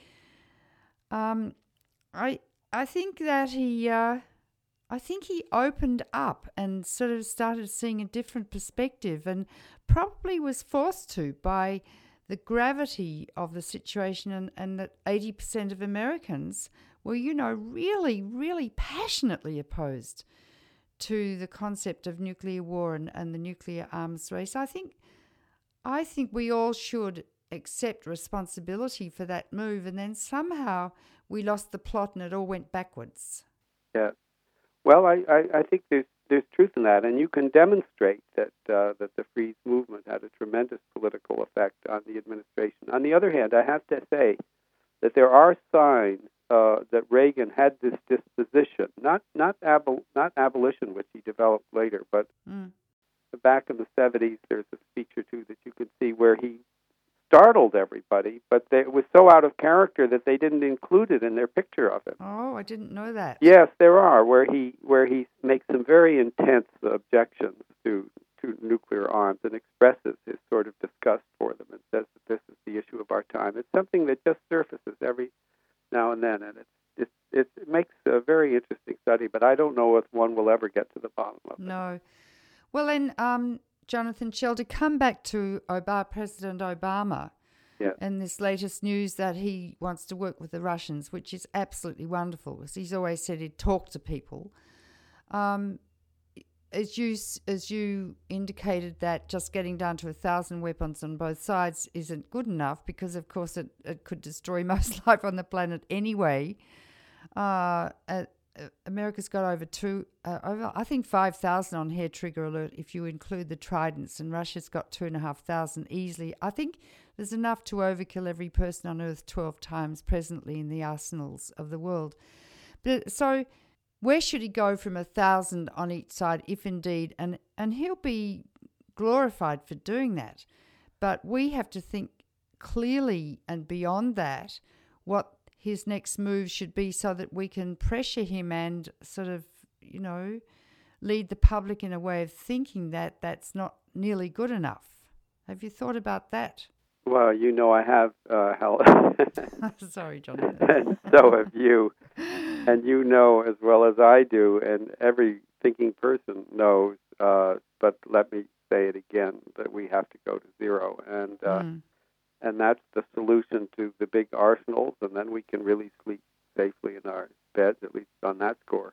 um, I I think that he... Uh, I think he opened up and sort of started seeing a different perspective, and probably was forced to by the gravity of the situation, and, and that eighty percent of Americans were, you know, really, really passionately opposed to the concept of nuclear war and, and the nuclear arms race. I think, I think we all should accept responsibility for that move, and then somehow we lost the plot and it all went backwards. Yeah. Well, I, I, I think there's there's truth in that, and you can demonstrate that uh, that the Freeze movement had a tremendous political effect on the administration. On the other hand, I have to say that there are signs uh, that Reagan had this disposition, not not abol- not abolition, which he developed later, but mm. back in the seventies, there's a speech or two that you can see where he startled everybody, but they, it was so out of character that they didn't include it in their picture of him. Oh, I didn't know that. Yes, there are, where he where he makes some very intense objections to, to nuclear arms and expresses his sort of disgust for them and says that this is the issue of our time. It's something that just surfaces every now and then, and it's, it's, it makes a very interesting study, but I don't know if one will ever get to the bottom of it. No. Well, then... Um, Jonathan Schell, to come back to Obama, President Obama, yeah. and this latest news that he wants to work with the Russians, which is absolutely wonderful, because he's always said he'd talk to people. Um, as you as you indicated, that just getting down to a thousand weapons on both sides isn't good enough, because of course it, it could destroy most life on the planet anyway. Uh, at, America's got over two, uh, over I think five thousand on hair trigger alert if you include the Tridents, and Russia's got two and a half thousand easily. I think There's enough to overkill every person on Earth twelve times presently in the arsenals of the world. But so where should he go from a thousand on each side, if indeed, and, and he'll be glorified for doing that. But we have to think clearly and beyond that what his next move should be so that we can pressure him and sort of, you know, lead the public in a way of thinking that that's not nearly good enough. Have you thought about that? Well, you know I have, uh, Helen. Sorry, Jonathan. And so have you. And you know as well as I do, and every thinking person knows, uh, but let me say it again, that we have to go to zero. And uh, mm. and that's the solution to the big arsenals, and then we can really sleep safely in our beds, at least on that score.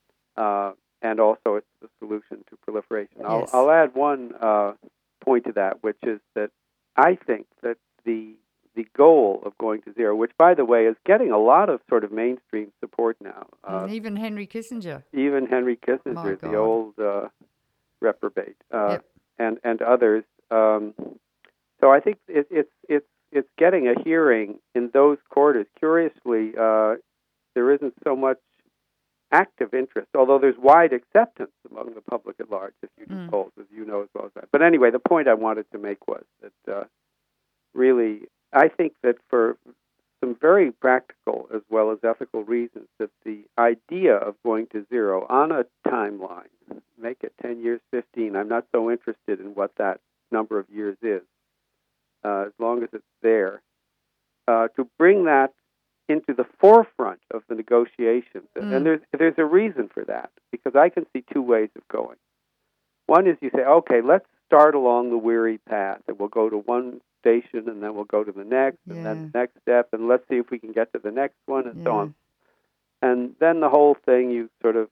Uh, and also it's the solution to proliferation. Yes. I'll, I'll add one uh, point to that, which is that I think that the the goal of going to zero, which, by the way, is getting a lot of sort of mainstream support now. Uh, and even Henry Kissinger. Even Henry Kissinger, the old uh, reprobate, uh, yep. and and others. Um, so I think it, it's it's it's getting a hearing in those quarters. Curiously, uh, there isn't so much active interest, although there's wide acceptance among the public at large, if you do mm. polls, as you know as well as I. But anyway, the point I wanted to make was that uh, really, I think that for some very practical as well as ethical reasons, that the idea of going to zero on a timeline, make it ten years, fifteen, I'm not so interested in what that number of years is, uh, as long as it's there, uh, to bring that into the forefront of the negotiations. Mm. And there's there's a reason for that, because I can see two ways of going. One is you say, okay, let's start along the weary path, and we'll go to one station, and then we'll go to the next, yeah. and then the next step, and let's see if we can get to the next one, and yeah. so on. And then the whole thing, you sort of,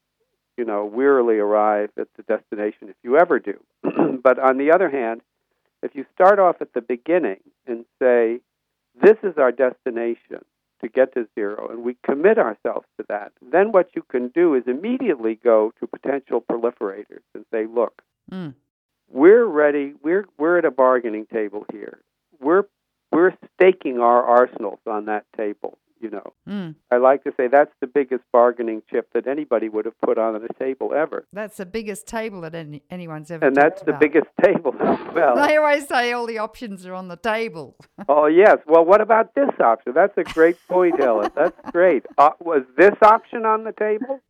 you know, wearily arrive at the destination, if you ever do. But on the other hand, if you start off at the beginning and say, this is our destination to get to zero, and we commit ourselves to that, then what you can do is immediately go to potential proliferators and say, look, mm. we're ready, we're we're at a bargaining table here. We're we're staking our arsenals on that table, you know. Mm. I like to say that's the biggest bargaining chip that anybody would have put on a table ever. That's the biggest table that any, anyone's ever And that's the about. biggest table as well. They always say all the options are on the table. Oh, yes. Well, what about this option? That's a great point, Helen. That's great. Uh, was this option on the table?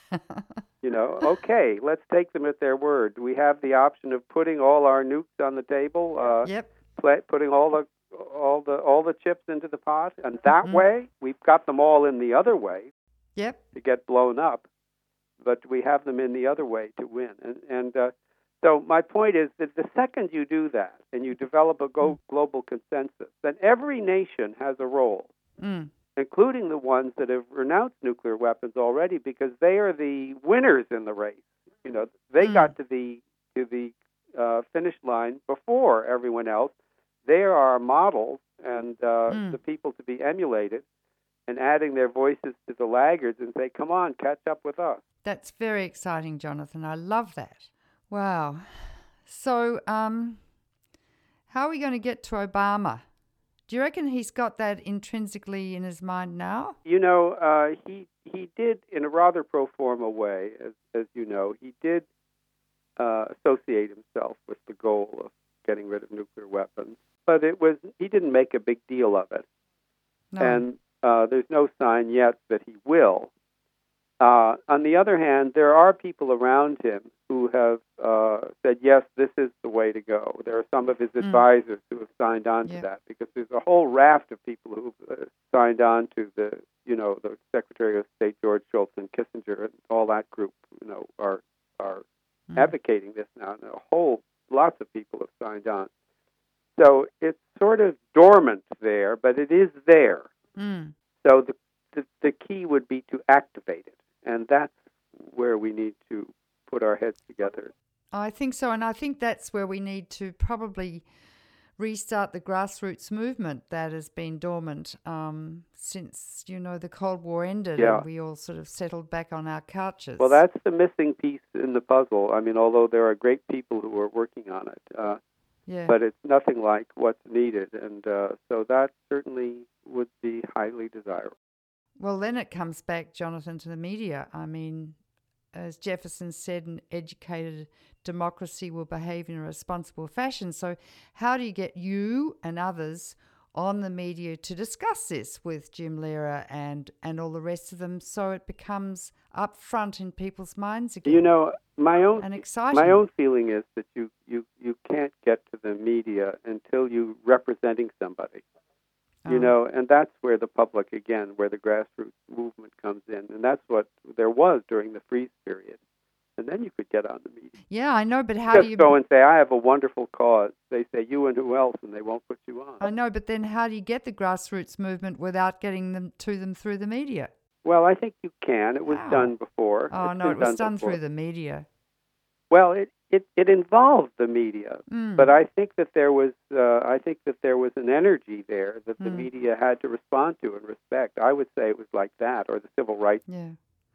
You know, okay, let's take them at their word. We have the option of putting all our nukes on the table, uh, yep. play, putting all the all the all the chips into the pot, and that mm-hmm. way we've got them all in the other way. Yep. To get blown up, but we have them in the other way to win. And and uh, so my point is that the second you do that and you develop a go- global consensus, then every nation has a role. Mm. Including the ones that have renounced nuclear weapons already, because they are the winners in the race. You know, they mm. got to the to the uh, finish line before everyone else. They are our models and uh, mm. the people to be emulated, and adding their voices to the laggards and say, "Come on, catch up with us." That's very exciting, Jonathan. I love that. Wow. So, um, how are we going to get to Obama? Do you reckon he's got that intrinsically in his mind now? You know, uh, he he did in a rather pro forma way, as as you know, he did uh, associate himself with the goal of getting rid of nuclear weapons, but it was he didn't make a big deal of it, no. and uh, there's no sign yet that he will. Uh, on the other hand, there are people around him who have uh, said, yes, this is the way to go. There are some of his mm. advisors who have signed on to yeah. that, because there's a whole raft of people who've uh, signed on to the, you know, the Secretary of State George Shultz and Kissinger and all that group, you know, are are mm. advocating this now. And a whole, lots of people have signed on. So it's sort of dormant there, but it is there. Mm. So the, the the key would be to activate it. And that's where we need to put our heads together. I think so. And I think that's where we need to probably restart the grassroots movement that has been dormant um, since, you know, the Cold War ended yeah. and we all sort of settled back on our couches. Well, that's the missing piece in the puzzle. I mean, although there are great people who are working on it, uh, Yeah. but it's nothing like what's needed. And uh, so that certainly would be highly desirable. Well, then it comes back, Jonathan, to the media. I mean, as Jefferson said, an educated democracy will behave in a responsible fashion. So how do you get you and others on the media to discuss this with Jim Lehrer and, and all the rest of them so it becomes up front in people's minds again? You know, my own and exciting. My own feeling is that you, you, you can't get to the media until you're representing somebody. You Oh. know, and that's where the public, again, where the grassroots movement comes in. And that's what there was during the freeze period. And then you could get on the media. Yeah, I know, but how Just do you... go and say, I have a wonderful cause. They say, you and who else, and they won't put you on. I know, but then how do you get the grassroots movement without getting them to them through the media? Well, I think you can. It was How? done before. Oh, It's no, been it was done done before. through the media. Well, it, it, it involved the media, Mm. but I think that there was uh, I think that there was an energy there that the Mm. media had to respond to and respect. I would say it was like that, or the civil rights. Yeah.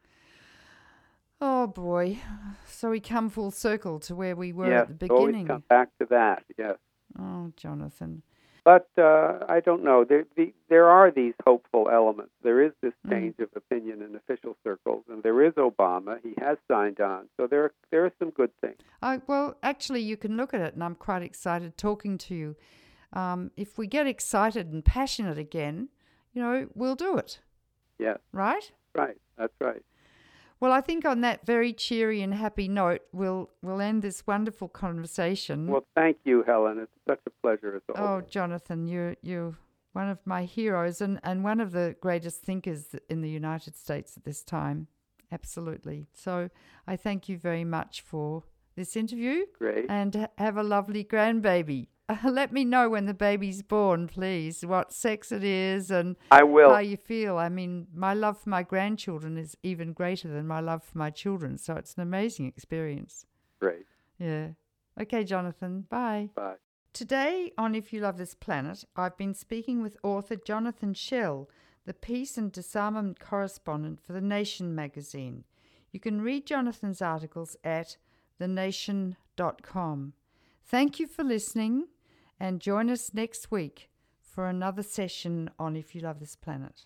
Oh, boy. So we come full circle to where we were Yes, at the always beginning. come back to that. Yes, Oh, Jonathan. but uh, I don't know. There the, there are these hopeful elements. There is this Mm. change of opinion in official circles, and there is Obama. He has signed on, so there are, there are some good things. I, well, actually, you can look at it, and I'm quite excited talking to you. Um, if we get excited and passionate again, you know, we'll do it, Yes, right? right. That's right. Well, I think on that very cheery and happy note, we'll we'll end this wonderful conversation. Well, thank you, Helen. It's such a pleasure as oh, always. Jonathan, you're you're one of my heroes and, and one of the greatest thinkers in the United States at this time. Absolutely. So I thank you very much for this interview. Great. And ha- have a lovely grandbaby. Let me know when the baby's born, please, what sex it is and I will. how you feel. I mean, my love for my grandchildren is even greater than my love for my children, so it's an amazing experience. Great. Yeah. Okay, Jonathan. Bye. Bye. Today on If You Love This Planet, I've been speaking with author Jonathan Schell, the peace and disarmament correspondent for The Nation magazine. You can read Jonathan's articles at the nation dot com. Thank you for listening, and join us next week for another session on If You Love This Planet.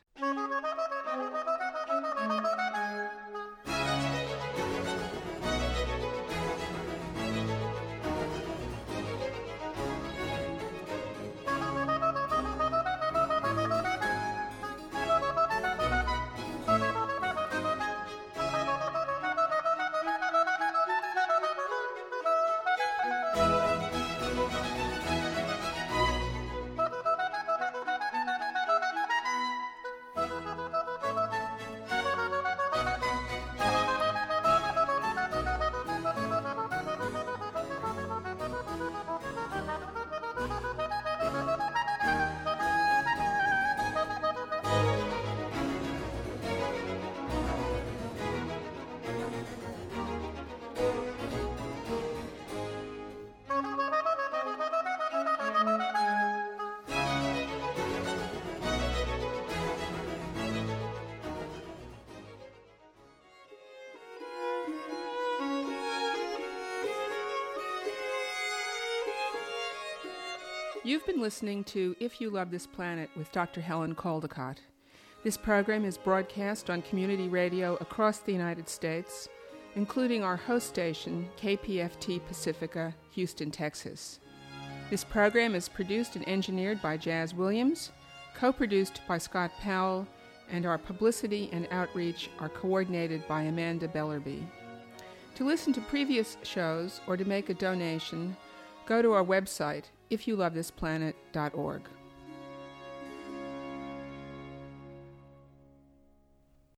You've been listening to If You Love This Planet with Doctor Helen Caldicott. This program is broadcast on community radio across the United States, including our host station, K P F T Pacifica, Houston, Texas. This program is produced and engineered by Jazz Williams, co-produced by Scott Powell, and our publicity and outreach are coordinated by Amanda Bellerby. To listen to previous shows or to make a donation, go to our website, if you love this planet dot org.